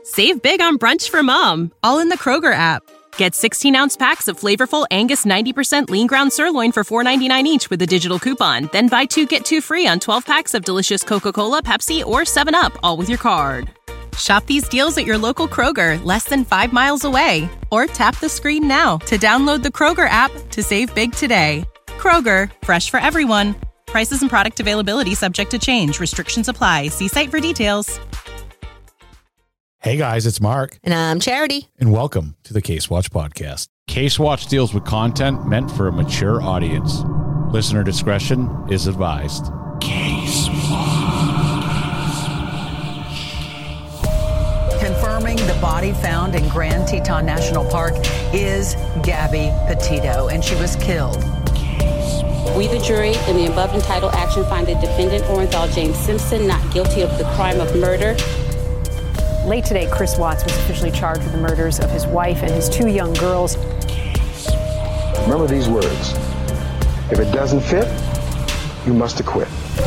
Save big on brunch for mom, all in the Kroger app. Get 16-ounce packs of flavorful Angus 90% lean ground sirloin for $4.99 each with a digital coupon. Then buy 2, get 2 free on 12 packs of delicious Coca-Cola, Pepsi, or 7-Up, all with your card. Shop these deals at your local Kroger, less than 5 miles away. Or tap the screen now to download the Kroger app to save big today. Kroger, fresh for everyone. Prices and product availability subject to change. Restrictions apply. See site for details. Hey guys, it's Mark. And I'm Charity. And welcome to the Case Watch Podcast. Case Watch deals with content meant for a mature audience. Listener discretion is advised. Case Confirming the body found in Grand Teton National Park is Gabby Petito, and she was killed. We, the jury, in the above entitled action, find the defendant, Orenthal James Simpson, not guilty of the crime of murder. Late today, Chris Watts was officially charged with the murders of his wife and his 2 young girls. Remember these words. If it doesn't fit, you must acquit.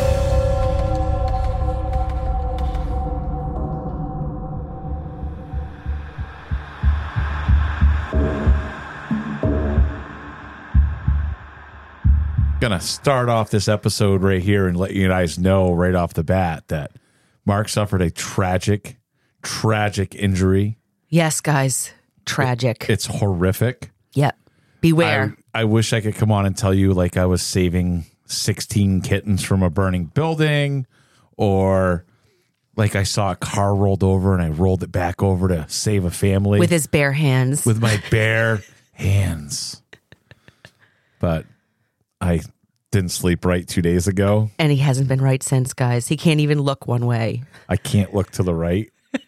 Gonna start off this episode right here and let you guys know right off the bat that Mark suffered a tragic injury. Yes, guys. Tragic. It's horrific. Yep. Beware. I wish I could come on and tell you like I was saving 16 kittens from a burning building, or like I saw a car rolled over and I rolled it back over to save a family. With his bare hands. With my bare hands. But I didn't sleep right 2 days ago. And he hasn't been right since, guys. He can't even look one way. I can't look to the right.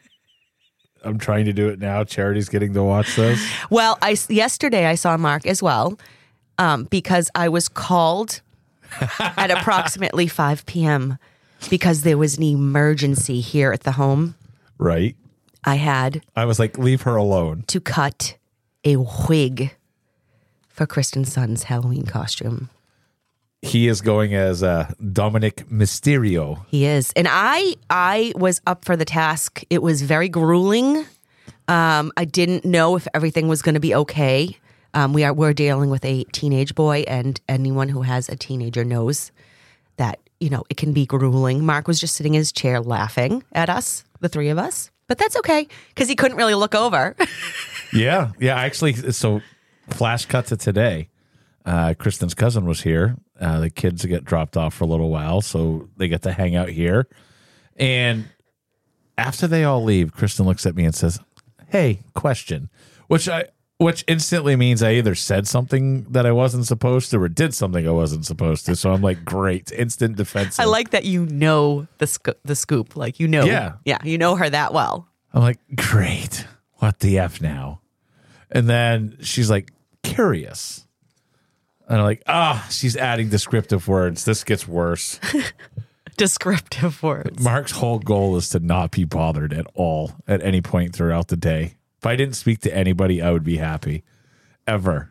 I'm trying to do it now. Charity's getting to watch this. Well, yesterday I saw Mark as well because I was called at approximately 5 p.m. because there was an emergency here at the home. Right. I was like, leave her alone. To cut a wig for Kristen's son's Halloween costume. He is going as Dominic Mysterio. He is. And I was up for the task. It was very grueling. I didn't know if everything was going to be okay. We're dealing with a teenage boy, and anyone who has a teenager knows that, it can be grueling. Mark was just sitting in his chair laughing at us, the 3 of us. But that's okay, because he couldn't really look over. Yeah. Actually, so flash cut to today. Kristen's cousin was here. The kids get dropped off for a little while, so they get to hang out here. And after they all leave, Kristen looks at me and says, "Hey, question," which instantly means I either said something that I wasn't supposed to or did something I wasn't supposed to. So I'm like, great, instant defensive. I like that you know the scoop. Like, yeah, you know her that well. I'm like, great, what the F now? And then she's like, curious. And I'm like, she's adding descriptive words. This gets worse. Descriptive words. Mark's whole goal is to not be bothered at all at any point throughout the day. If I didn't speak to anybody, I would be happy. Ever.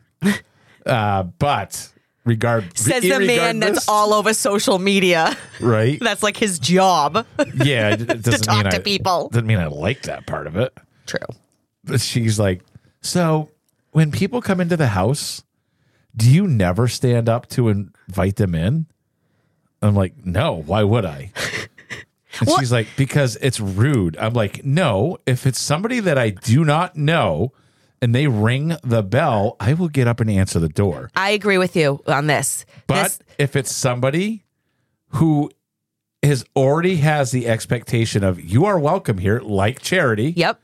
But says the man that's all over social media. Right? That's like his job. Yeah. It doesn't to talk mean to people. Doesn't mean I like that part of it. True. But she's like, so when people come into the house, do you never stand up to invite them in? I'm like, no, why would I? And she's like, because it's rude. I'm like, no, if it's somebody that I do not know and they ring the bell, I will get up and answer the door. I agree with you on this. But if it's somebody who already has the expectation of you are welcome here, like Charity. Yep.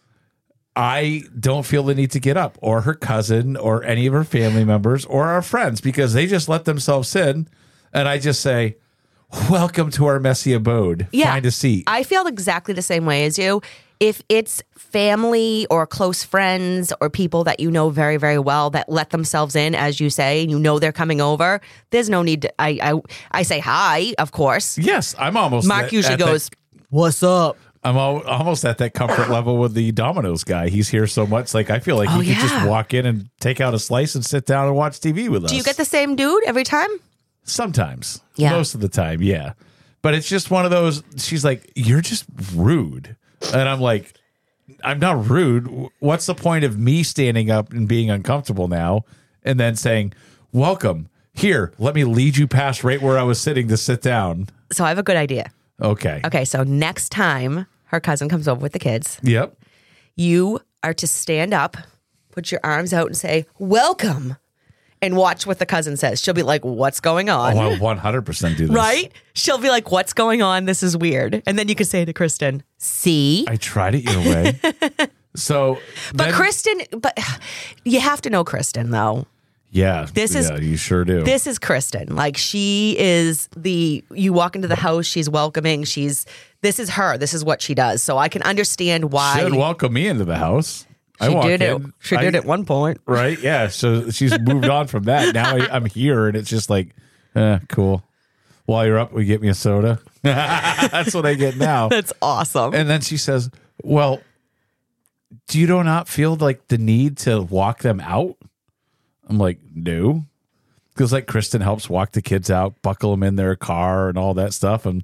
I don't feel the need to get up, or her cousin, or any of her family members, or our friends, because they just let themselves in, and I just say, welcome to our messy abode. Yeah, find a seat. I feel exactly the same way as you. If it's family or close friends or people that you know very, very well that let themselves in, as you say, and you know they're coming over, there's no need to, I say hi, of course. Yes, I'm almost. Mark usually goes, what's up? I'm almost at that comfort level with the Domino's guy. He's here so much. Like, I feel like he could just walk in and take out a slice and sit down and watch TV with us. Do you get the same dude every time? Sometimes. Yeah. Most of the time, yeah. But it's just one of those, she's like, you're just rude. And I'm like, I'm not rude. What's the point of me standing up and being uncomfortable now and then saying, welcome, here, let me lead you past right where I was sitting to sit down? So I have a good idea. Okay. Okay, so next time her cousin comes over with the kids, Yep. you are to stand up, put your arms out and say, welcome, and watch what the cousin says. She'll be like, what's going on? Oh, I'll 100% do this. Right? She'll be like, what's going on? This is weird. And then you can say to Kristen, see? I tried it your way. So, But Kristen, you have to know Kristen, though. Yeah. You sure do. This is Kristen. Like, she is you walk into the house, she's welcoming. This is her. This is what she does. So I can understand why. Should welcome me into the house. She did at one point. Right? Yeah. So she's moved on from that. Now I'm here, and it's just like, cool. While you're up, we get me a soda. That's what I get now. That's awesome. And then she says, well, do you not feel like the need to walk them out? I'm like, no. Because like Kristen helps walk the kids out, buckle them in their car and all that stuff. And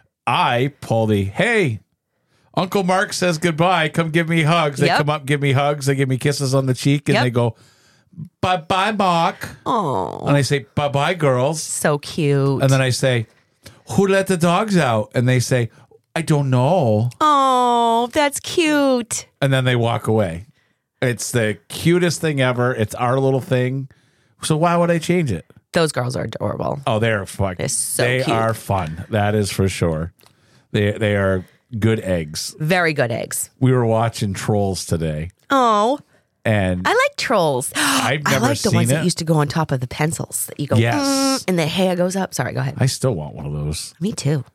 I pull hey, Uncle Mark says goodbye. Come give me hugs. They come up, give me hugs. They give me kisses on the cheek, and they go, bye-bye, Mark. Oh. And I say, bye-bye, girls. So cute. And then I say, who let the dogs out? And they say, I don't know. Oh, that's cute. And then they walk away. It's the cutest thing ever. It's our little thing. So why would I change it? Those girls are adorable. Oh, they're fun. They're so They cute. are fun. That is for sure. They are good eggs. Very good eggs. We were watching Trolls today. Oh, And I like Trolls. I've never I like the seen ones it. that used to go on top of the pencils that you go, Yes. and the hair goes up. Sorry, go ahead. I still want one of those. Me too.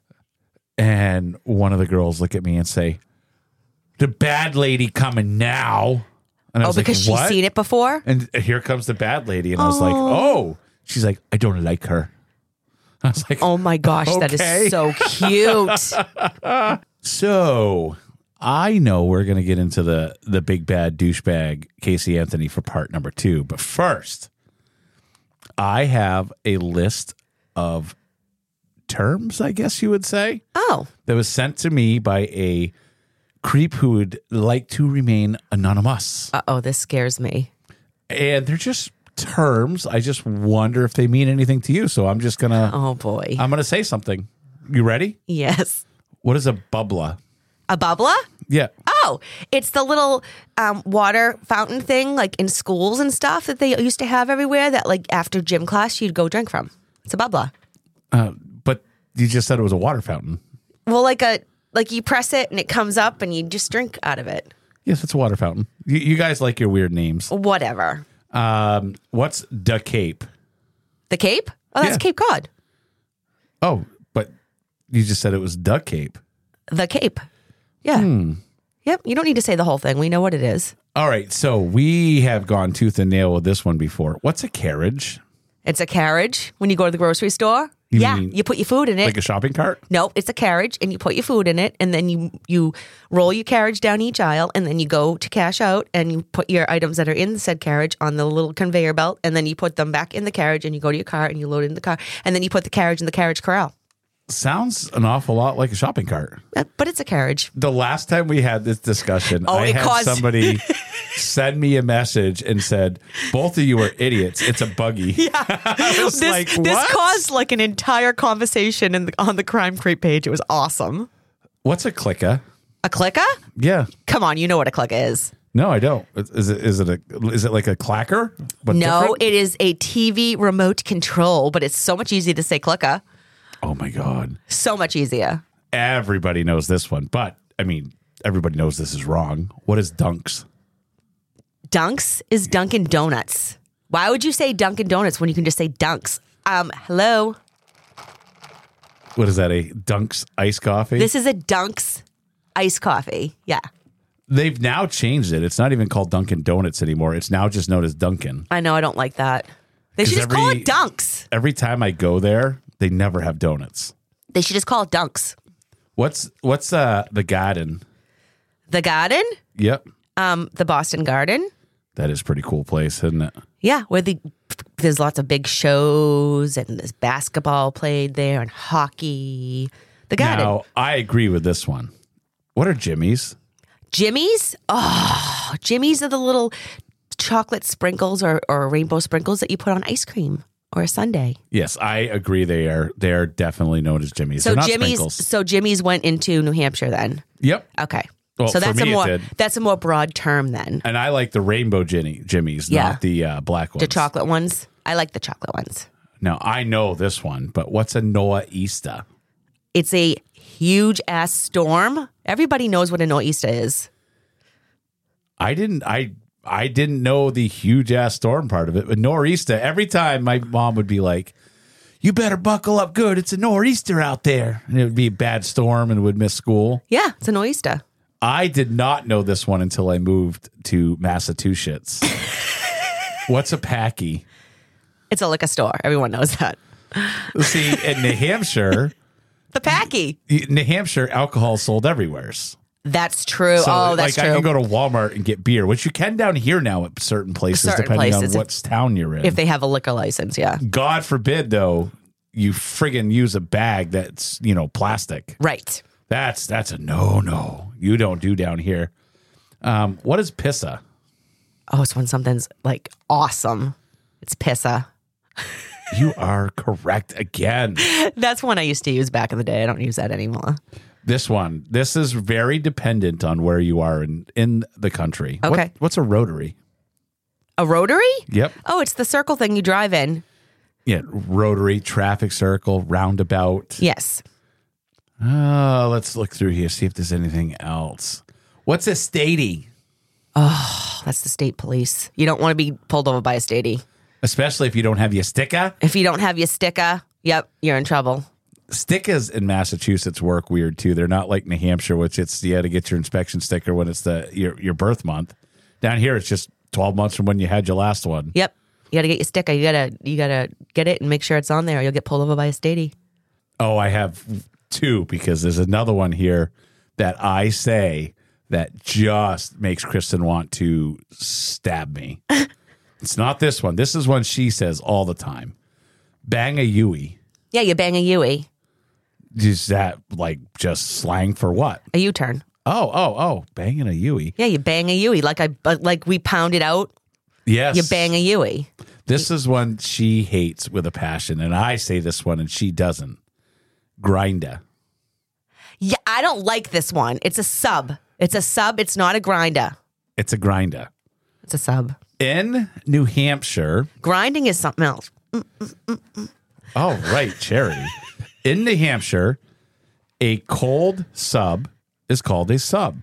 And one of the girls look at me and say, the bad lady coming now. And I was because like, what? she's seen it before? And here comes the bad lady. And I was like, oh. She's like, I don't like her. I was like, Oh my gosh, that Okay. is so cute. So I know we're going to get into the big bad douchebag Casey Anthony for part number 2. But first, I have a list of terms, I guess you would say, Oh, that was sent to me by a creep who would like to remain anonymous. this scares me. And they're just terms. I just wonder if they mean anything to you. So I'm just going to, Oh boy. I'm going to say something. You ready? Yes. What is a bubbler? A bubbler? Yeah. Oh, it's the little water fountain thing like in schools and stuff that they used to have everywhere that like after gym class you'd go drink from. It's a bubbler. But you just said it was a water fountain. Well, like you press it and it comes up and you just drink out of it. Yes, it's a water fountain. You guys like your weird names. Whatever. What's the Cape? The Cape? Oh, that's Yeah. Cape Cod. Oh, but you just said it was the Cape. The Cape. Yeah. Yep. You don't need to say the whole thing. We know what it is. All right, so we have gone tooth and nail with this one before. What's a carriage? It's a carriage when you go to the grocery store. You yeah. mean You put your food in it. Like a shopping cart? No, it's a carriage, and you put your food in it, and then you roll your carriage down each aisle, and then you go to cash out, and you put your items that are in the said carriage on the little conveyor belt, and then you put them back in the carriage, and you go to your car, and you load it in the car, and then you put the carriage in the carriage corral. Sounds an awful lot like a shopping cart. But it's a carriage. The last time we had this discussion, I it had caused- somebody send me a message and said, both of you are idiots. It's a buggy. Yeah. I was like, what? This caused like an entire conversation on the Crime Creep page. It was awesome. What's a clicker? A clicker? Yeah. Come on, you know what a clicker is. No, I don't. Is it like a clacker? But No, different? it is a TV remote control, but it's so much easier to say clicker. Oh my God. So much easier. Everybody knows this one, but I mean, everybody knows this is wrong. What is Dunks? Dunks is Dunkin' Donuts. Why would you say Dunkin' Donuts when you can just say Dunks? Hello? What is that? A Dunks iced coffee? This is a Dunks iced coffee. Yeah. They've now changed it. It's not even called Dunkin' Donuts anymore. It's now just known as Dunkin'. I know. I don't like that. They should 'Cause just call it Dunks. Every time I go there, they never have donuts. They should just call it Dunks. What's the garden? The Garden? Yep. The Boston Garden? That is a pretty cool place, isn't it? Yeah, where there's lots of big shows and there's basketball played there and hockey. The Garden. Now, I agree with this one. What are Jimmy's? Jimmy's? Oh, Jimmy's are the little chocolate sprinkles or rainbow sprinkles that you put on ice cream or a sundae. Yes, I agree. They are definitely known as Jimmy's. So They're not Jimmy's. sprinkles. So Jimmy's went into New Hampshire then. Yep. Okay. Well, so for me, it did. that's a more broad term then. And I like the rainbow Jimmy's, Yeah. not the black ones. The chocolate ones. I like the chocolate ones. Now, I know this one, but what's a Nor'easter? It's a huge ass storm. Everybody knows what a nor'easter is. I didn't know the huge ass storm part of it, but nor'easter. Every time my mom would be like, "You better buckle up good. It's a nor'easter out there," and it would be a bad storm and would miss school. Yeah, it's a nor'easter. I did not know this one until I moved to Massachusetts. What's a packy? It's a liquor store. Everyone knows that. See, in New Hampshire, The packy. New Hampshire, alcohol is sold everywhere. That's true. So, That's I true. can go to Walmart and get beer, which you can down here now at certain places, depending on what town you're in. If they have a liquor license, yeah. God forbid, though, you friggin' use a bag that's, plastic. Right. That's a no. You don't do down here. What is pissa? Oh, it's when something's like awesome. It's pissa. You are correct again. That's one I used to use back in the day. I don't use that anymore. This is very dependent on where you are in the country. Okay. What's a rotary? A rotary? Yep. Oh, it's the circle thing you drive in. Yeah, rotary, traffic circle, roundabout. Yes. Let's look through here, see if there's anything else. What's a statey? Oh, that's the state police. You don't want to be pulled over by a statey. Especially if you don't have your sticker. If you don't have your sticker, yep, you're in trouble. Stickers in Massachusetts work weird too. They're not like New Hampshire, which it's you had to get your inspection sticker when it's your birth month. Down here, it's just 12 months from when you had your last one. Yep. You got to get your sticker. You gotta get it and make sure it's on there, or you'll get pulled over by a statey. Oh, I have two because there's another one here that I say that just makes Kristen want to stab me. It's not this one. This is one she says all the time. Bang a Yui. Yeah, you bang a Yui. Is that like just slang for what? A U-turn. Oh, banging a Yui. Yeah, you bang a Yui. Like we pound it out. Yes. You bang a Yui. This is one she hates with a passion, and I say this one and she doesn't. Grinder. Yeah, I don't like this one. It's a sub. It's a sub. It's not a grinder. It's a grinder. It's a sub. In New Hampshire. Grinding is something else. Oh, right, Charity. In New Hampshire, a cold sub is called a sub.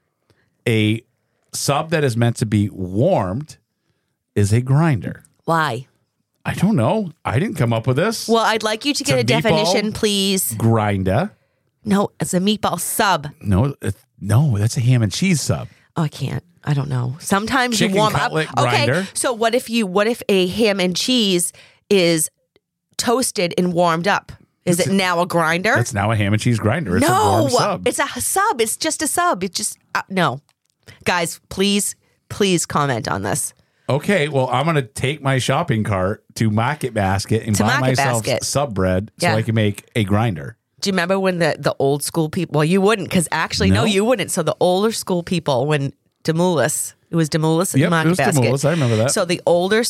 A sub that is meant to be warmed is a grinder. Why? I don't know. I didn't come up with this. Well, I'd like you to get a definition, please. Grinder. No, it's a meatball sub. No, that's a ham and cheese sub. Oh, I can't. I don't know. Sometimes Chicken you warm cutlet up. grinder. Okay, so what if a ham and cheese is toasted and warmed up? Is it now a grinder? That's now a ham and cheese grinder. It's a warm sub. It's a sub. It's just a sub. It's just no. Guys, please comment on this. Okay, well, I'm going to take my shopping cart to Market Basket and buy myself sub bread so I can make a grinder. Do you remember when the old school people? Well, you wouldn't, because actually, no, you wouldn't. So the older school people, when Demoulas, it was Demoulas and Market Basket. Demoulas, I remember that. So the older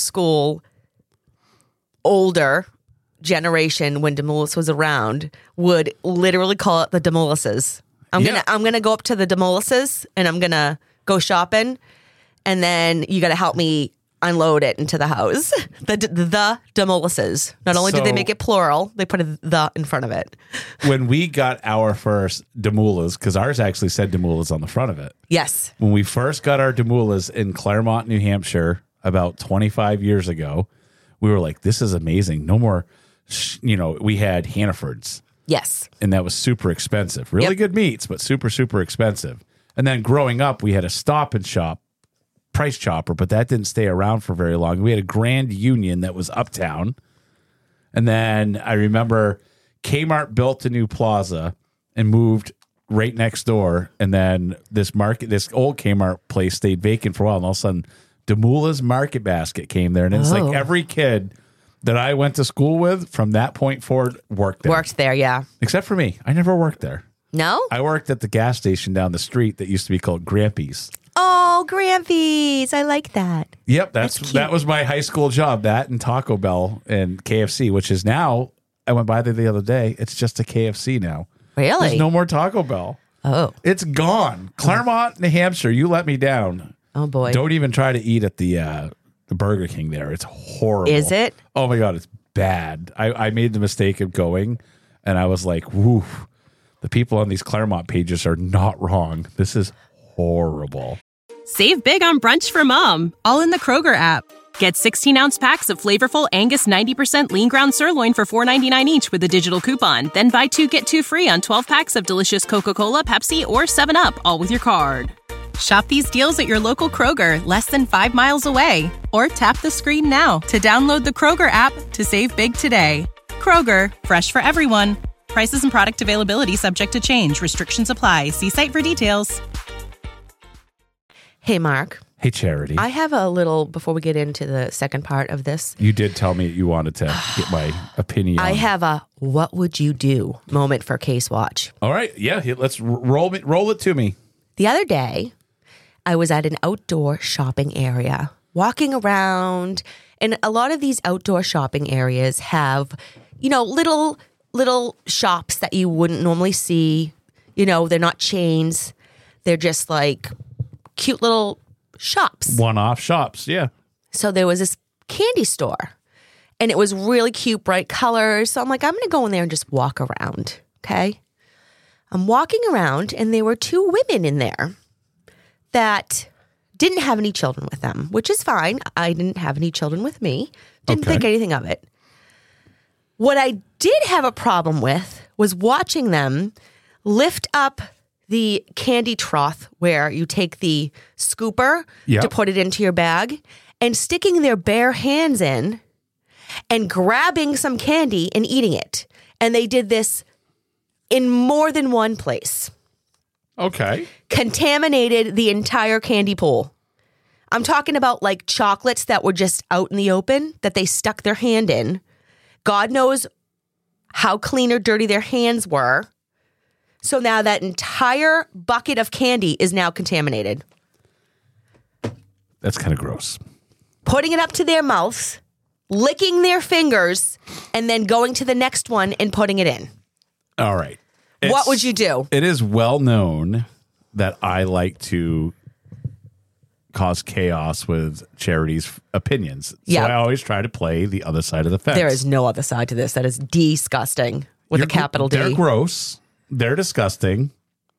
generation, when Demoulas was around, would literally call it the Demoulases. I'm gonna go up to the Demoulases and I'm gonna go shopping, and then you got to help me unload it into the house. The Demoulases. Not only did they make it plural, they put a the in front of it. When we got our first Demoulas, because ours actually said Demoulas on the front of it. Yes. When we first got our Demoulas in Claremont, New Hampshire, about 25 years ago, we were like, this is amazing. No more, we had Hannafords. Yes. And that was super expensive. Really good meats, but super, super expensive. And then growing up, we had a Stop and Shop Price Chopper, but that didn't stay around for very long. We had a Grand Union that was uptown. And then I remember Kmart built a new plaza and moved right next door. And then this old Kmart place stayed vacant for a while. And all of a sudden, Demoulas Market Basket came there. And it's like every kid that I went to school with from that point forward worked there. Worked there, yeah. Except for me. I never worked there. No? I worked at the gas station down the street that used to be called Grampy's. Oh, Grampy's. I like that. Yep, That's cute. that was my high school job. That and Taco Bell and KFC, which is now, I went by there the other day. It's just a KFC now. Really? There's no more Taco Bell. Oh. It's gone. Claremont, New Hampshire, you let me down. Oh, boy. Don't even try to eat at the Burger King there. It's horrible. Is it? Oh, my God, it's bad. I made the mistake of going, and I was like, woo, the people on these Claremont pages are not wrong. This is horrible. Save big on brunch for mom, all in the Kroger app. Get 16-ounce packs of flavorful Angus 90% lean ground sirloin for $4.99 each with a digital coupon. Then buy 2, get 2 free on 12 packs of delicious Coca-Cola, Pepsi, or 7-Up, all with your card. Shop these deals at your local Kroger, less than 5 miles away. Or tap the screen now to download the Kroger app to save big today. Kroger, fresh for everyone. Prices and product availability subject to change. Restrictions apply. See site for details. Hey, Mark. Hey, Charity. I have a little, before we get into the second part of this, You did tell me you wanted to get my opinion. I have a what would you do moment for Case Watch. All right. Yeah. Let's roll it to me. The other day, I was at an outdoor shopping area, walking around, and a lot of these outdoor shopping areas have, little shops that you wouldn't normally see. They're not chains. They're just like cute little shops. One-off shops. Yeah. So there was this candy store, and it was really cute, bright colors. So I'm like, I'm going to go in there and just walk around. Okay. I'm walking around, and there were 2 women in there that didn't have any children with them, which is fine. I didn't have any children with me. Didn't think anything of it. What I did have a problem with was watching them lift up the candy trough where you take the scooper to put it into your bag and sticking their bare hands in and grabbing some candy and eating it. And they did this in more than one place. Okay. Contaminated the entire candy pool. I'm talking about like chocolates that were just out in the open that they stuck their hand in. God knows how clean or dirty their hands were. So now that entire bucket of candy is now contaminated. That's kind of gross. Putting it up to their mouths, licking their fingers, and then going to the next one and putting it in. All right. What would you do? It is well known that I like to cause chaos with Charity's opinions. So I always try to play the other side of the fence. There is no other side to this. That is disgusting with a capital D. They're gross. They're disgusting.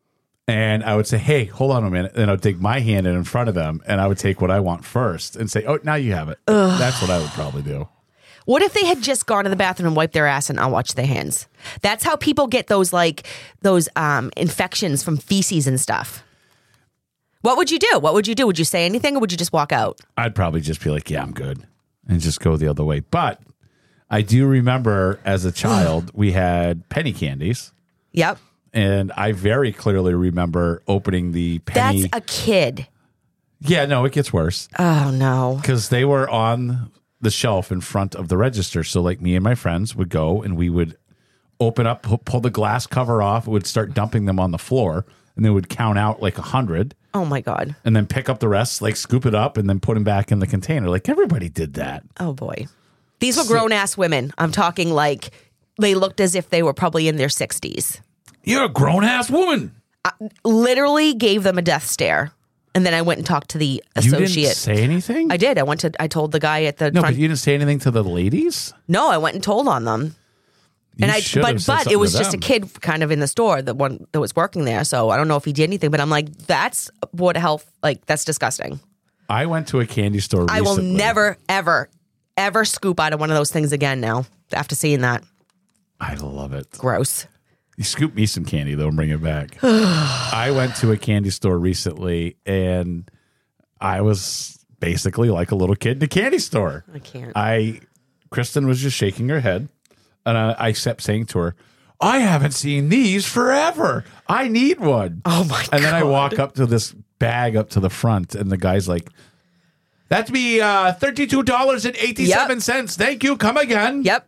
And I would say, hey, hold on a minute. And I would take my hand in front of them, and I would take what I want first and say, oh, now you have it. Ugh. That's what I would probably do. What if they had just gone to the bathroom and wiped their ass and unwashed their hands? That's how people get those infections from feces and stuff. What would you do? Would you say anything, or would you just walk out? I'd probably just be like, yeah, I'm good, and just go the other way. But I do remember as a child, we had penny candies. Yep. And I very clearly remember opening the penny. That's a kid. Yeah, no, it gets worse. Oh, no. Because they were on the shelf in front of the register. So like me and my friends would go and we would open up, pull the glass cover off, would start dumping them on the floor, and they would count out like 100. Oh, my God. And then pick up the rest, like scoop it up and then put them back in the container. Like everybody did that. Oh, boy. These were grown-ass women. I'm talking like they looked as if they were probably in their 60s. You're a grown-ass woman. I literally gave them a death stare. And then I went and talked to the associate. You didn't say anything? I did. I told the guy at the No, front. but you didn't say anything to the ladies? No, I went and told on them. But it was just a kid kind of in the store, the one that was working there. So I don't know if he did anything, but I'm like, that's what health, like, that's disgusting. I went to a candy store recently. I will never, ever, ever scoop out of one of those things again now after seeing that. I love it. Gross. You scoop me some candy, though, and bring it back. I went to a candy store recently, and I was basically like a little kid in a candy store. I can't. Kristen was just shaking her head, and I kept saying to her, I haven't seen these forever. I need one. Oh, my God. And then I walk up to this bag up to the front, and the guy's like, that'd be $32.87. Yep. Thank you. Come again. Yep.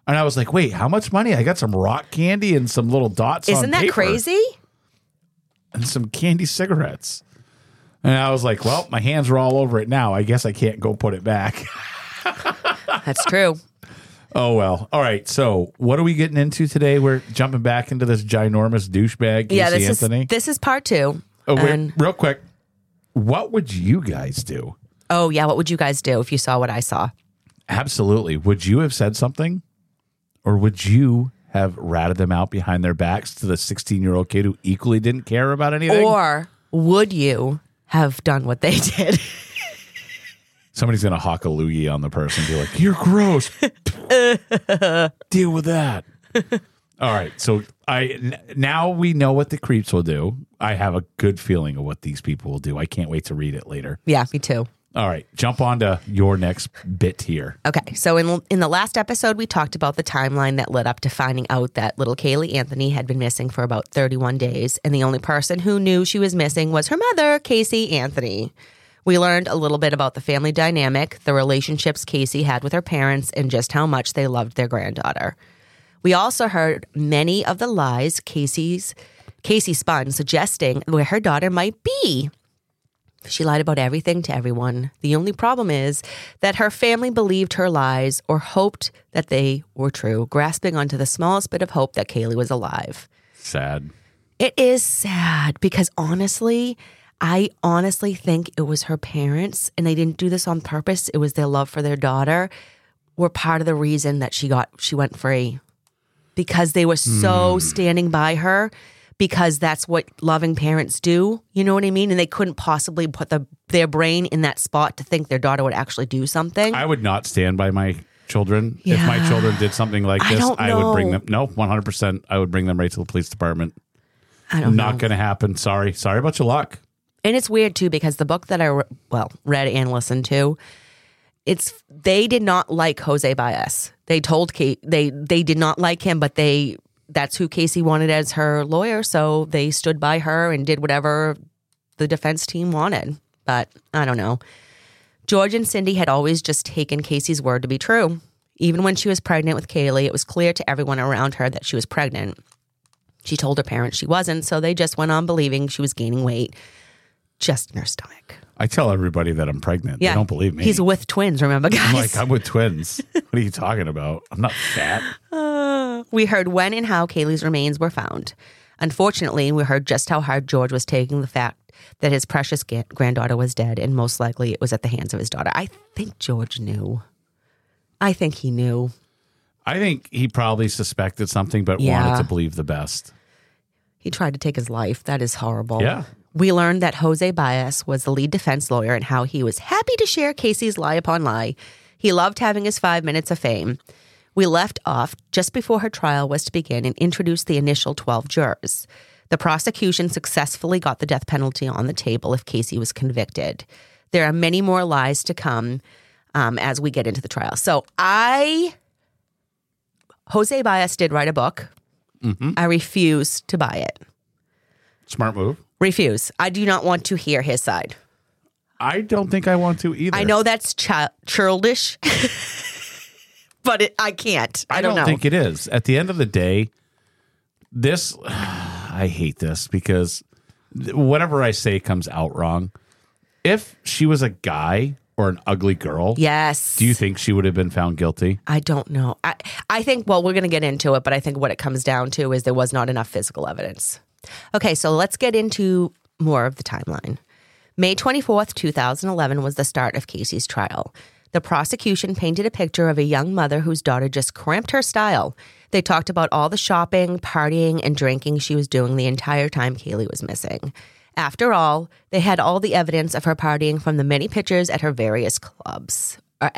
And I was like, wait, how much money? I got some rock candy and some little dots on Isn't that paper crazy? and some candy cigarettes. And I was like, well, my hands are all over it now. I guess I can't go put it back. That's true. Oh, well. All right. So what are we getting into today? We're jumping back into this ginormous douchebag, Casey Anthony. This is part 2. Oh, wait, And- real quick. What would you guys do? Oh, yeah. What would you guys do if you saw what I saw? Absolutely. Would you have said something? Or would you have ratted them out behind their backs to the 16-year-old kid who equally didn't care about anything? Or would you have done what they did? Somebody's going to hawk a loogie on the person and be like, you're gross. Deal with that. All right. So now we know what the creeps will do. I have a good feeling of what these people will do. I can't wait to read it later. Yeah, me too. All right. Jump on to your next bit here. Okay, so in the last episode, we talked about the timeline that led up to finding out that little Kaylee Anthony had been missing for about 31 days, and the only person who knew she was missing was her mother, Casey Anthony. We learned a little bit about the family dynamic, the relationships Casey had with her parents, and just how much they loved their granddaughter. We also heard many of the lies Casey spun, suggesting where her daughter might be. She lied about everything to everyone. The only problem is that her family believed her lies or hoped that they were true, grasping onto the smallest bit of hope that Kaylee was alive. Sad. It is sad because I honestly think it was her parents, and they didn't do this on purpose. It was their love for their daughter were part of the reason that she went free, because they were so standing by her. Because that's what loving parents do. You know what I mean? And they couldn't possibly put their brain in that spot to think their daughter would actually do something. I would not stand by my children. Yeah. If my children did something like this, I would bring know. them. No, 100%. I would bring them right to the police department. I don't know. Not going to happen. Sorry about your luck. And it's weird too, because the book that I read and listened to, they did not like Jose Baez. They told Kate they did not like him, but that's who Casey wanted as her lawyer, so they stood by her and did whatever the defense team wanted. But I don't know. George and Cindy had always just taken Casey's word to be true. Even when she was pregnant with Kaylee, it was clear to everyone around her that she was pregnant. She told her parents she wasn't, so they just went on believing she was gaining weight just in her stomach. I tell everybody that I'm pregnant. They don't believe me. He's with twins, remember, guys? I'm like, I'm with twins. What are you talking about? I'm not fat. We heard when and how Kaylee's remains were found. Unfortunately, we heard just how hard George was taking the fact that his precious granddaughter was dead, and most likely it was at the hands of his daughter. I think George knew. I think he knew. I think he probably suspected something, but wanted to believe the best. He tried to take his life. That is horrible. Yeah. We learned that Jose Baez was the lead defense lawyer and how he was happy to share Casey's lie upon lie. He loved having his 5 minutes of fame. We left off just before her trial was to begin and introduced the initial 12 jurors. The prosecution successfully got the death penalty on the table if Casey was convicted. There are many more lies to come as we get into the trial. So Jose Baez did write a book. Mm-hmm. I refuse to buy it. Smart move. Refuse. I do not want to hear his side. I don't think I want to either. I know that's childish, but I can't. I don't know. think it is. At the end of the day, I hate this because whatever I say comes out wrong. If she was a guy or an ugly girl, yes. Do you think she would have been found guilty? I don't know. I think, well, we're going to get into it, but I think what it comes down to is there was not enough physical evidence. Okay, so let's get into more of the timeline. May 24th, 2011 was the start of Casey's trial. The prosecution painted a picture of a young mother whose daughter just cramped her style. They talked about all the shopping, partying, and drinking she was doing the entire time Kaylee was missing. After all, they had all the evidence of her partying from the many pictures at various clubs.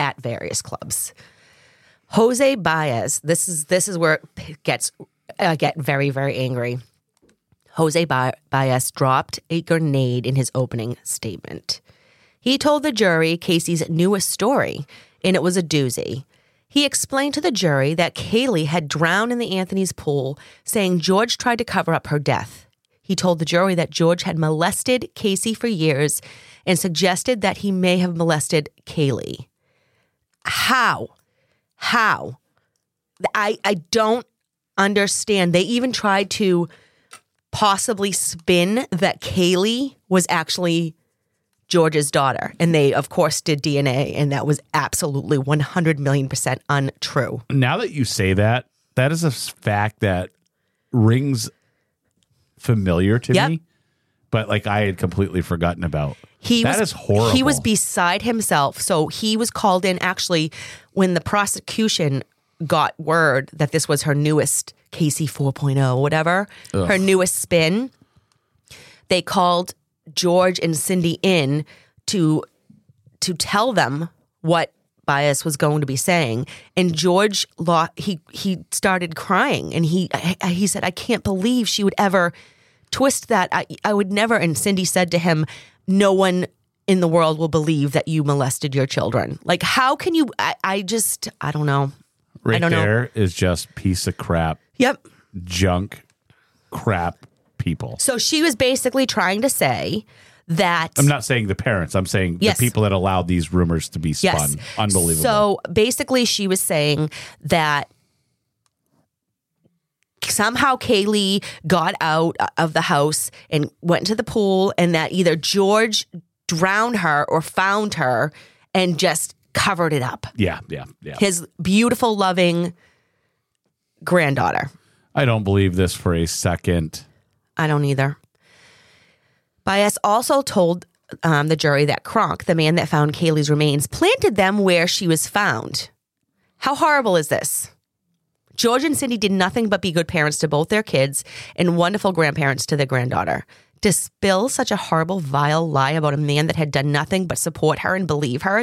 Jose Baez, this is where it gets get very, very angry. Jose Baez dropped a grenade in his opening statement. He told the jury Casey's newest story, and it was a doozy. He explained to the jury that Kaylee had drowned in the Anthony's pool, saying George tried to cover up her death. He told the jury that George had molested Casey for years and suggested that he may have molested Kaylee. How? I don't understand. They even tried to possibly spin that Kaylee was actually George's daughter. And they, of course, did DNA, and that was absolutely 100 million% untrue. Now that you say that, that is a fact that rings familiar to me, but like I had completely forgotten about. That is horrible. He was beside himself. So he was called in actually when the prosecution got word that this was her newest Casey 4.0, whatever, her newest spin. They called George and Cindy in to tell them what Bias was going to be saying, and George he started crying, and he said, "I can't believe she would ever twist that. I would never." And Cindy said to him, "No one in the world will believe that you molested your children. Like, how can you?" I don't know. Right, I don't there know. is just piece of crap. Yep. Junk crap people. So she was basically trying to say that I'm not saying the parents. I'm saying Yes. the people that allowed these rumors to be spun. Yes. Unbelievable. So basically, she was saying that somehow Kaylee got out of the house and went to the pool, and that either George drowned her or found her and just covered it up. Yeah. His beautiful, loving granddaughter. I don't believe this for a second. I don't either. Bias also told the jury that Kronk, the man that found Kaylee's remains, planted them where she was found. How horrible is this? George and Cindy did nothing but be good parents to both their kids and wonderful grandparents to their granddaughter. To spill such a horrible, vile lie about a man that had done nothing but support her and believe her,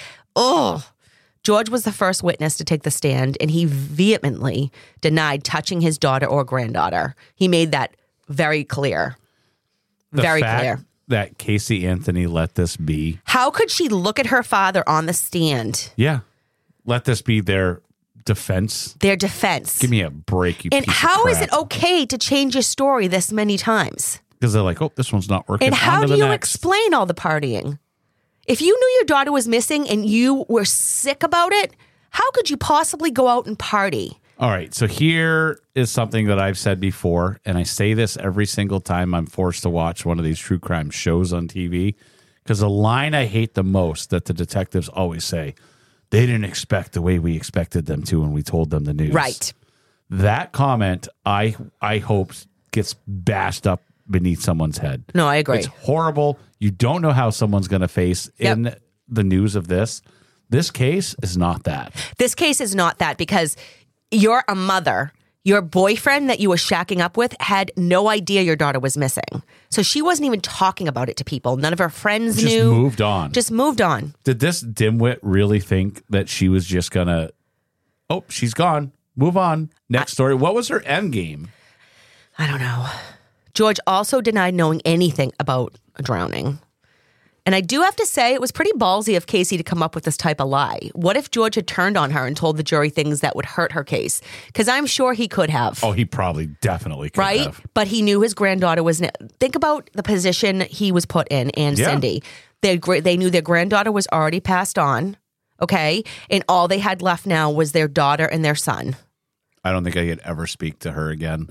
George was the first witness to take the stand, and he vehemently denied touching his daughter or granddaughter. He made that very clear. Very clear. That Casey Anthony let this be. How could she look at her father on the stand? Yeah. Let this be their defense. Their defense. Give me a break, you And piece of how is crap. it okay to change your story this many times? Because they're like, oh, this one's not working. And how On to do the you next. explain all the partying? If you knew your daughter was missing and you were sick about it, how could you possibly go out and party? All right. So here is something that I've said before, and I say this every single time I'm forced to watch one of these true crime shows on TV, because the line I hate the most that the detectives always say, they didn't expect the way we expected them to when we told them the news. Right. That comment, I hope, gets bashed up beneath someone's head. No, I agree. It's horrible. You don't know how someone's going to face in the news of this. This case is not that. This case is not that, because you're a mother. Your boyfriend that you were shacking up with had no idea your daughter was missing. So she wasn't even talking about it to people. None of her friends Just knew. moved on. Just moved on. Did this dimwit really think that she was just going to, oh, she's gone, move on, next story? What was her end game? I don't know. George also denied knowing anything about drowning. And I do have to say, it was pretty ballsy of Casey to come up with this type of lie. What if George had turned on her and told the jury things that would hurt her case? Because I'm sure he could have. Oh, he probably definitely could right? have. But he knew his granddaughter was... Think about the position he was put in, and Yeah. Cindy. They knew their granddaughter was already passed on, okay? And all they had left now was their daughter and their son. I don't think I could ever speak to her again.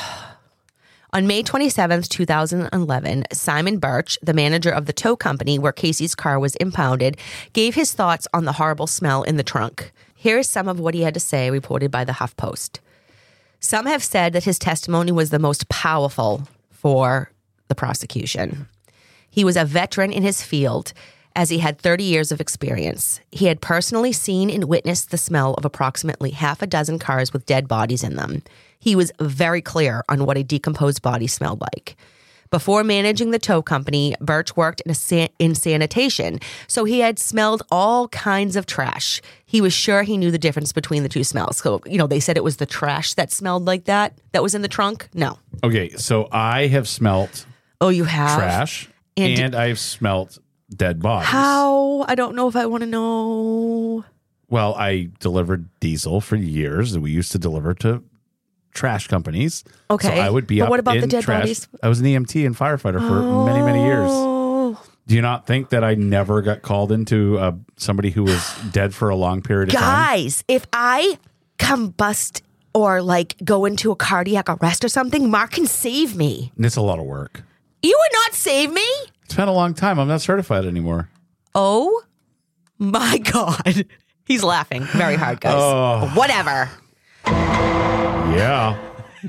On May 27th, 2011, Simon Birch, the manager of the tow company where Casey's car was impounded, gave his thoughts on the horrible smell in the trunk. Here is some of what he had to say, reported by the HuffPost. Some have said that his testimony was the most powerful for the prosecution. He was a veteran in his field, as he had 30 years of experience. He had personally seen and witnessed the smell of approximately half a dozen cars with dead bodies in them. He was very clear on what a decomposed body smelled like. Before managing the tow company, Birch worked in sanitation, so he had smelled all kinds of trash. He was sure he knew the difference between the two smells. So, they said it was the trash that smelled like that was in the trunk. No. Okay, so I have smelt Oh, you have? trash, And- and I've smelt dead bodies. How? I don't know if I want to know. Well, I delivered diesel for years, and we used to deliver to trash companies. Okay. So I would be But up what about in the dead trash. bodies? I was an EMT and firefighter for many, many years. Oh. Do you not think that I never got called into somebody who was dead for a long period of time? Guys, if I combust or like go into a cardiac arrest or something, Mark can save me. It's a lot of work. You would not save me? It's been a long time. I'm not certified anymore. Oh my God. He's laughing very hard, guys. Oh. Whatever. Yeah.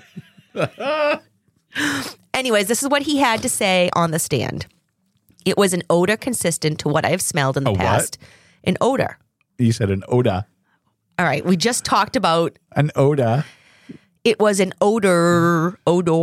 Anyways, this is what he had to say on the stand. It was an odor consistent to what I have smelled in the past. What? An odor. You said an Oda. All right. We just talked about. An Oda. It was an odor.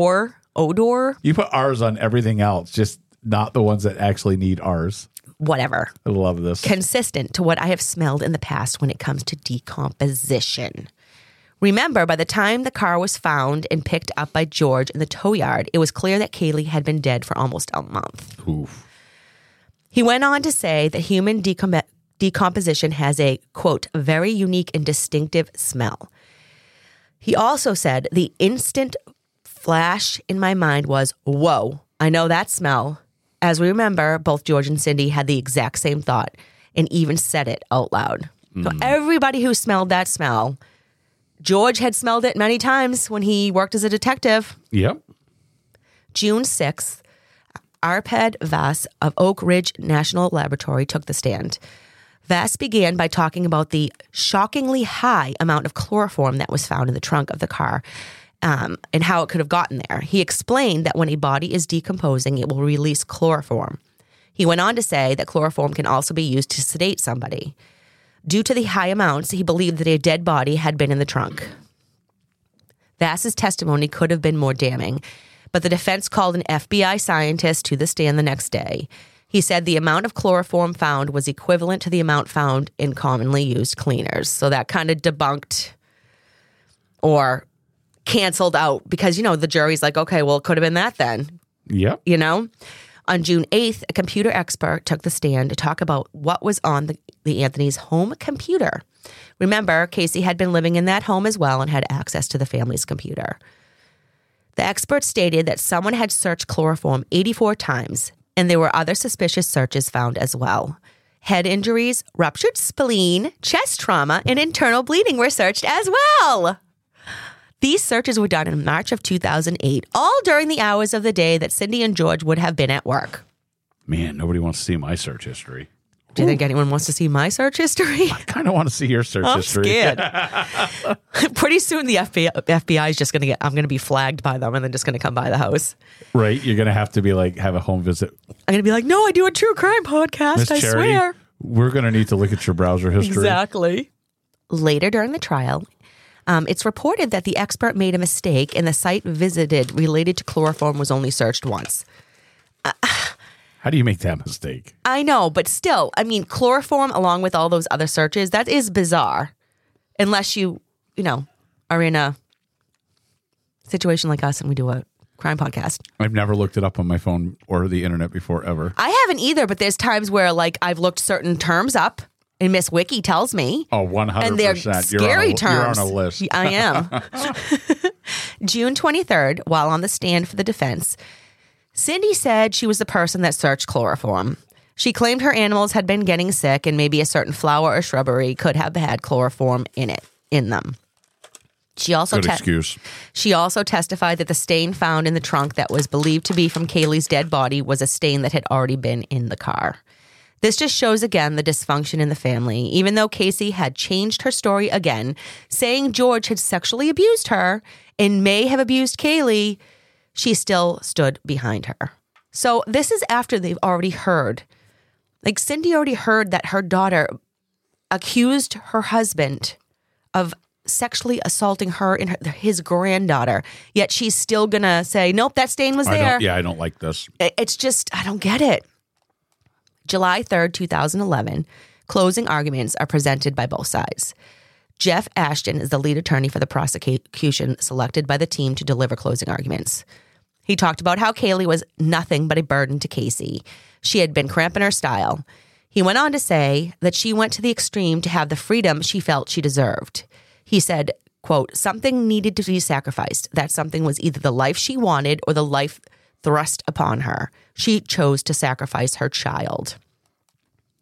You put R's on everything else, just not the ones that actually need R's. Whatever. I love this. Consistent to what I have smelled in the past when it comes to decomposition. Remember, by the time the car was found and picked up by George in the tow yard, it was clear that Kaylee had been dead for almost a month. Oof. He went on to say that human decomposition has a, quote, very unique and distinctive smell. He also said the instant flash in my mind was, whoa, I know that smell. As we remember, both George and Cindy had the exact same thought and even said it out loud. So everybody who smelled that smell, George had smelled it many times when he worked as a detective. Yep. June 6th, Arpad Vass of Oak Ridge National Laboratory took the stand. Vass began by talking about the shockingly high amount of chloroform that was found in the trunk of the car and how it could have gotten there. He explained that when a body is decomposing, it will release chloroform. He went on to say that chloroform can also be used to sedate somebody. Due to the high amounts, he believed that a dead body had been in the trunk. Vass's testimony could have been more damning, but the defense called an FBI scientist to the stand the next day. He said the amount of chloroform found was equivalent to the amount found in commonly used cleaners. So that kind of debunked or canceled out because, you know, the jury's like, okay, well, it could have been that then. Yep. You know? On June 8th, a computer expert took the stand to talk about what was on the Anthony's home computer. Remember, Casey had been living in that home as well and had access to the family's computer. The expert stated that someone had searched chloroform 84 times, and there were other suspicious searches found as well. Head injuries, ruptured spleen, chest trauma, and internal bleeding were searched as well. These searches were done in March of 2008, all during the hours of the day that Cindy and George would have been at work. Man, nobody wants to see my search history. Do you think anyone wants to see my search history? I kind of want to see your search history. I'm scared. Pretty soon the FBI is just going to I'm going to be flagged by them and then just going to come by the house. Right. You're going to have to be like, have a home visit. I'm going to be like, no, I do a true crime podcast. Miss I Charity, swear. We're going to need to look at your browser history. Exactly. Later during the trial, it's reported that the expert made a mistake and the site visited related to chloroform was only searched once. How do you make that mistake? I know, but still, I mean, chloroform along with all those other searches, that is bizarre. Unless you are in a situation like us and we do a crime podcast. I've never looked it up on my phone or the internet before, ever. I haven't either, but there's times where like I've looked certain terms up and Miss Wiki tells me. Oh, 100%. And they're scary terms. You're on a list. I am. June 23rd, while on the stand for the defense, Cindy said she was the person that searched chloroform. She claimed her animals had been getting sick and maybe a certain flower or shrubbery could have had chloroform in them. She also Good excuse. She also testified that the stain found in the trunk that was believed to be from Kaylee's dead body was a stain that had already been in the car. This just shows again the dysfunction in the family. Even though Casey had changed her story again, saying George had sexually abused her and may have abused Kaylee, she still stood behind her. So this is after they've already heard. Like Cindy already heard that her daughter accused her husband of sexually assaulting her and his granddaughter. Yet she's still going to say, nope, that stain was there. I don't like this. It's just, I don't get it. July 3rd, 2011, closing arguments are presented by both sides. Jeff Ashton is the lead attorney for the prosecution selected by the team to deliver closing arguments. He talked about how Kaylee was nothing but a burden to Casey. She had been cramping her style. He went on to say that she went to the extreme to have the freedom she felt she deserved. He said, quote, something needed to be sacrificed. That something was either the life she wanted or the life thrust upon her. She chose to sacrifice her child.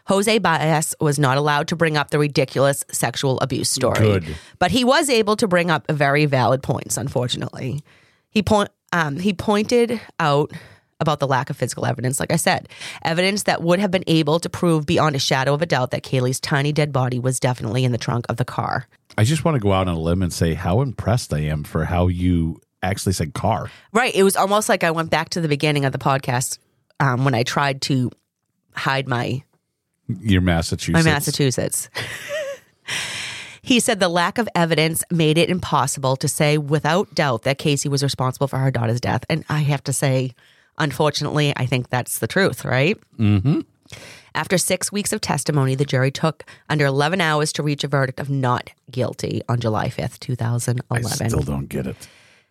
Jose Baez was not allowed to bring up the ridiculous sexual abuse story. Good. But he was able to bring up very valid points, unfortunately. He pointed out about the lack of physical evidence, like I said. Evidence that would have been able to prove beyond a shadow of a doubt that Kaylee's tiny dead body was definitely in the trunk of the car. I just want to go out on a limb and say how impressed I am for how you actually said car. Right. It was almost like I went back to the beginning of the podcast when I tried to hide my Massachusetts. He said the lack of evidence made it impossible to say without doubt that Casey was responsible for her daughter's death. And I have to say, unfortunately, I think that's the truth, right? Mm-hmm. After 6 weeks of testimony, the jury took under 11 hours to reach a verdict of not guilty on July 5th, 2011. I still don't get it.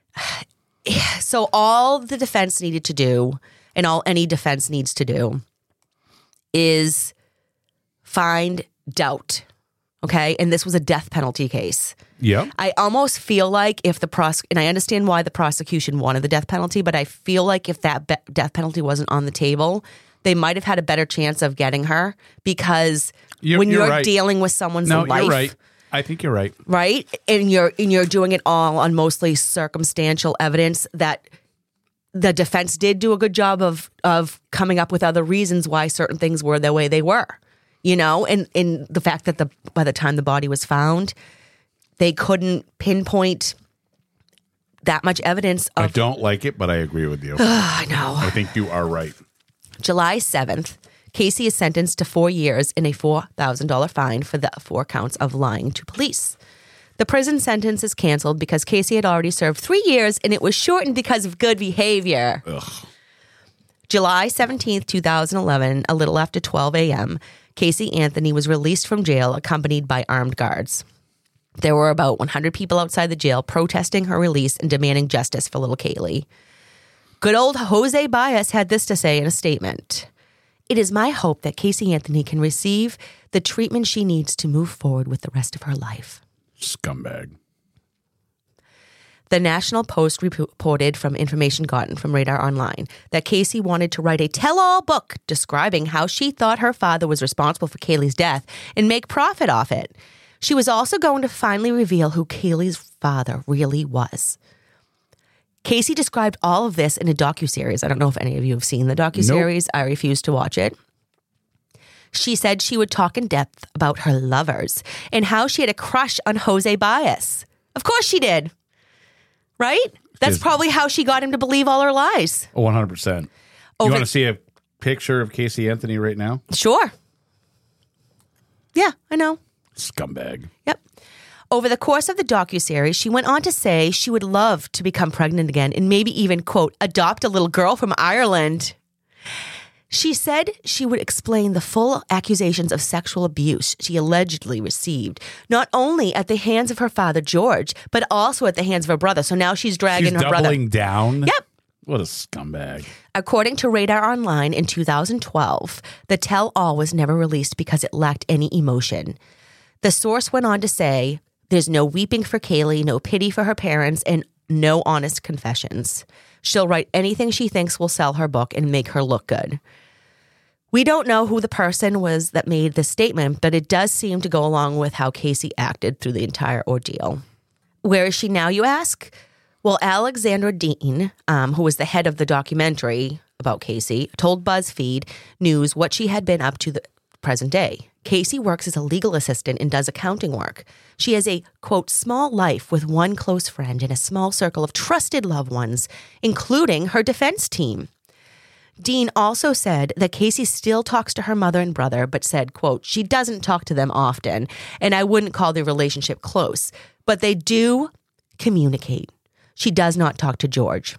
So all the defense needed to do, and all any defense needs to do, is find doubt. Okay? And this was a death penalty case. Yeah. I almost feel like if and I understand why the prosecution wanted the death penalty, but I feel like if that death penalty wasn't on the table, they might have had a better chance of getting her, because when you're right. dealing with someone's life. You're right. I think you're right. Right? And you're doing it all on mostly circumstantial evidence that the defense did do a good job of coming up with other reasons why certain things were the way they were. You know, and the fact that by the time the body was found, they couldn't pinpoint that much evidence. I don't like it, but I agree with you. I know. I think you are right. July 7th, Casey is sentenced to 4 years and a $4,000 fine for the 4 counts of lying to police. The prison sentence is canceled because Casey had already served 3 years and it was shortened because of good behavior. Ugh. July 17th, 2011, a little after 12 a.m., Casey Anthony was released from jail accompanied by armed guards. There were about 100 people outside the jail protesting her release and demanding justice for little Kaylee. Good old Jose Baez had this to say in a statement. "It is my hope that Casey Anthony can receive the treatment she needs to move forward with the rest of her life." Scumbag. The National Post reported from information gotten from Radar Online that Casey wanted to write a tell-all book describing how she thought her father was responsible for Kaylee's death and make profit off it. She was also going to finally reveal who Kaylee's father really was. Casey described all of this in a docuseries. I don't know if any of you have seen the docuseries. Nope. I refuse to watch it. She said she would talk in depth about her lovers and how she had a crush on Jose Baez. Of course she did. Right? That's probably how she got him to believe all her lies. 100%. You want to see a picture of Casey Anthony right now? Sure. Yeah, I know. Scumbag. Yep. Over the course of the docuseries, she went on to say she would love to become pregnant again and maybe even, quote, adopt a little girl from Ireland. She said she would explain the full accusations of sexual abuse she allegedly received, not only at the hands of her father, George, but also at the hands of her brother. So now she's dragging her brother. Doubling down? Yep. What a scumbag. According to Radar Online in 2012, the tell-all was never released because it lacked any emotion. The source went on to say, there's no weeping for Kaylee, no pity for her parents, and no honest confessions. She'll write anything she thinks will sell her book and make her look good. We don't know who the person was that made this statement, but it does seem to go along with how Casey acted through the entire ordeal. Where is she now, you ask? Well, Alexandra Dean, who was the head of the documentary about Casey, told BuzzFeed News what she had been up to the present day. Casey works as a legal assistant and does accounting work. She has a, quote, small life with one close friend and a small circle of trusted loved ones, including her defense team. Dean also said that Casey still talks to her mother and brother, but said, quote, she doesn't talk to them often, and I wouldn't call their relationship close, but they do communicate. She does not talk to George.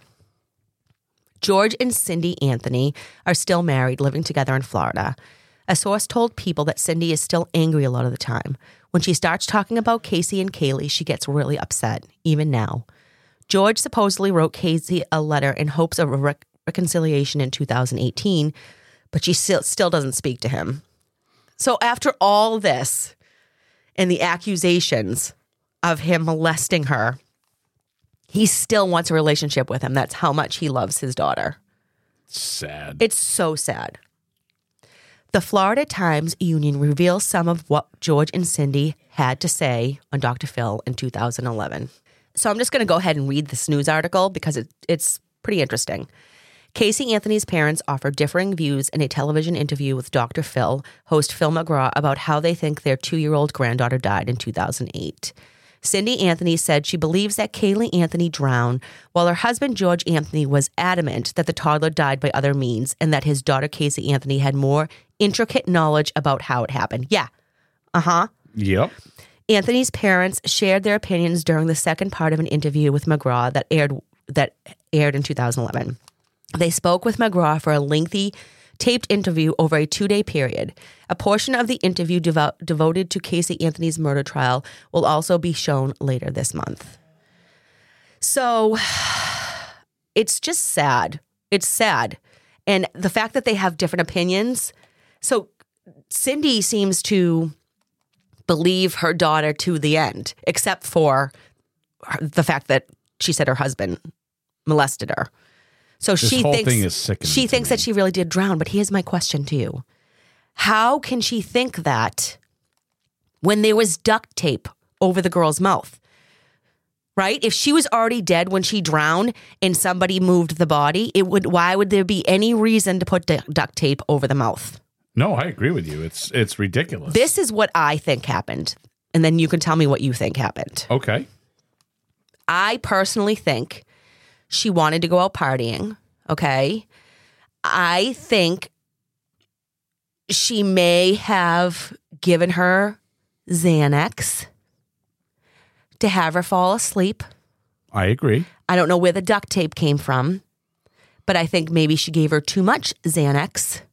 George and Cindy Anthony are still married, living together in Florida. A source told People that Cindy is still angry a lot of the time. When she starts talking about Casey and Kaylee, she gets really upset, even now. George supposedly wrote Casey a letter in hopes of a reconciliation in 2018, but she still doesn't speak to him. So after all this and the accusations of him molesting her, he still wants a relationship with him. That's how much he loves his daughter. Sad. It's so sad. The Florida Times Union reveals some of what George and Cindy had to say on Dr. Phil in 2011. So I'm just going to go ahead and read this news article because it's pretty interesting. Casey Anthony's parents offer differing views in a television interview with Dr. Phil, host Phil McGraw, about how they think their 2-year-old granddaughter died in 2008. Cindy Anthony said she believes that Kaylee Anthony drowned, while her husband George Anthony was adamant that the toddler died by other means and that his daughter Casey Anthony had more intricate knowledge about how it happened. Yeah. Yep. Anthony's parents shared their opinions during the second part of an interview with McGraw that aired in 2011. They spoke with McGraw for a lengthy taped interview over a 2-day period. A portion of the interview devoted to Casey Anthony's murder trial will also be shown later this month. So it's just sad. It's sad. And the fact that they have different opinions. So Cindy seems to believe her daughter to the end, except for the fact that she said her husband molested her. So this she whole thinks thing is sickening she to thinks me. that she really did drown. But here's my question to you: how can she think that when there was duct tape over the girl's mouth? Right? If she was already dead when she drowned and somebody moved the body, why would there be any reason to put duct tape over the mouth? No, I agree with you. It's ridiculous. This is what I think happened. And then you can tell me what you think happened. Okay. I personally think she wanted to go out partying. Okay. I think she may have given her Xanax to have her fall asleep. I agree. I don't know where the duct tape came from, but I think maybe she gave her too much Xanax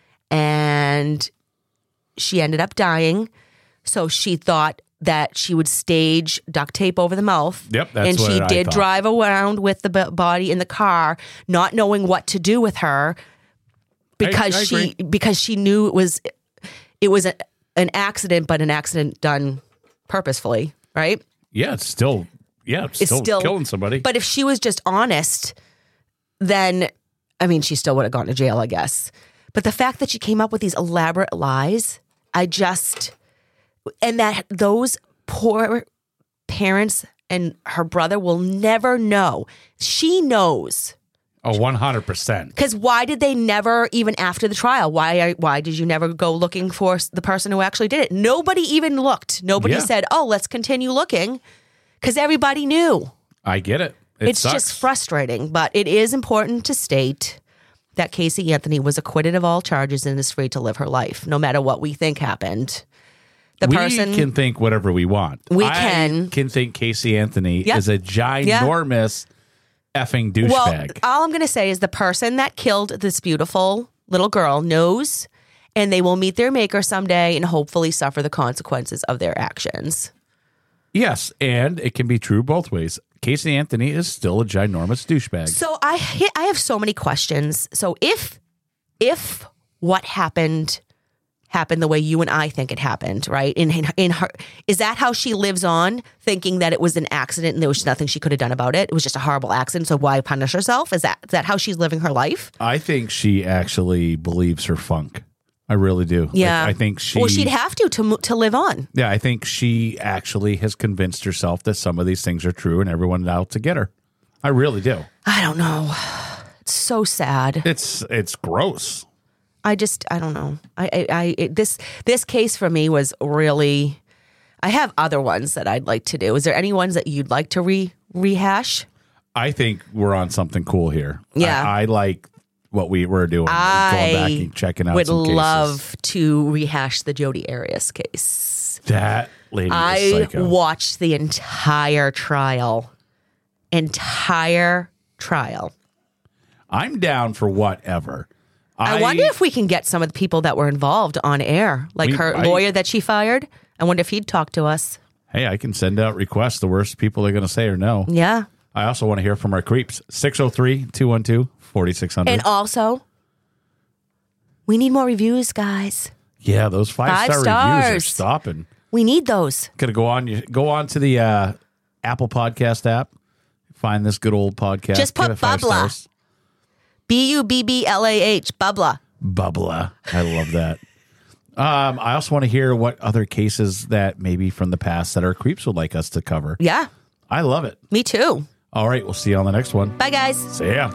and she ended up dying. So she thought that she would stage duct tape over the mouth. Yep, that's and what she I did thought. drive around with the body in the car, not knowing what to do with her because I agree. she knew it was an accident, but an accident done purposefully, right? Yeah, it's still killing somebody. But if she was just honest, then I mean, she still would have gone to jail, I guess. But the fact that she came up with these elaborate lies, and that those poor parents and her brother will never know. She knows. Oh, 100%. Because why did they never, even after the trial, why did you never go looking for the person who actually did it? Nobody even looked. Nobody said, oh, let's continue looking, because everybody knew. I get it. It's sucks. just frustrating, but it is important to state that Casey Anthony was acquitted of all charges and is free to live her life, no matter what we think happened. We can think whatever we want. I can think Casey Anthony is a ginormous effing douchebag. Well, all I'm going to say is the person that killed this beautiful little girl knows, and they will meet their maker someday and hopefully suffer the consequences of their actions. Yes, and it can be true both ways. Casey Anthony is still a ginormous douchebag. So I have so many questions. So if what happened the way you and I think it happened, right? In her, is that how she lives on, thinking that it was an accident and there was nothing she could have done about it? It was just a horrible accident, so why punish herself? Is that how she's living her life? I think she actually believes her funk. I really do. Yeah, I think she. Well, she'd have to live on. Yeah, I think she actually has convinced herself that some of these things are true, and everyone's out to get her. I really do. I don't know. It's so sad. It's gross. I don't know. This case for me was really. I have other ones that I'd like to do. Is there any ones that you'd like to rehash? I think we're on something cool here. Yeah, I like what we were doing. Going back and checking out. Would some cases. love to rehash the Jodi Arias case. That lady. I was psycho. watched the entire trial. I'm down for whatever. I wonder if we can get some of the people that were involved on air, like her lawyer that she fired. I wonder if he'd talk to us. Hey, I can send out requests. The worst people are going to say or no. Yeah. I also want to hear from our creeps. 603-212-4600. And also, we need more reviews, guys. Yeah, those 5-star reviews are stopping. We need those. Gonna go on to the Apple Podcast app. Find this good old podcast. Just put Bubbla. BUBBLAH, Bubbla. Bubbla. I love that. I also want to hear what other cases that maybe from the past that our creeps would like us to cover. Yeah, I love it. me too. All right, we'll see you on the next one. Bye, guys. See ya.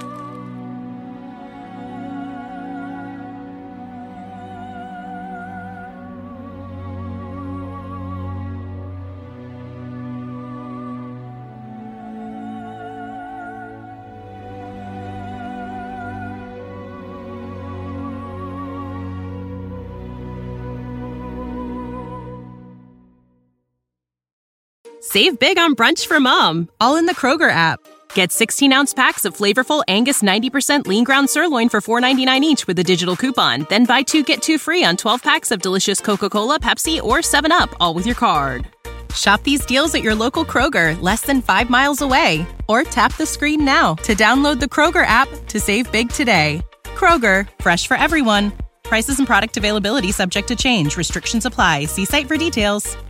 Save big on brunch for mom, all in the Kroger app. Get 16-ounce packs of flavorful Angus 90% lean ground sirloin for $4.99 each with a digital coupon. Then buy 2, get 2 free on 12 packs of delicious Coca-Cola, Pepsi, or 7-Up, all with your card. Shop these deals at your local Kroger, less than 5 miles away. Or tap the screen now to download the Kroger app to save big today. Kroger, fresh for everyone. Prices and product availability subject to change. Restrictions apply. See site for details.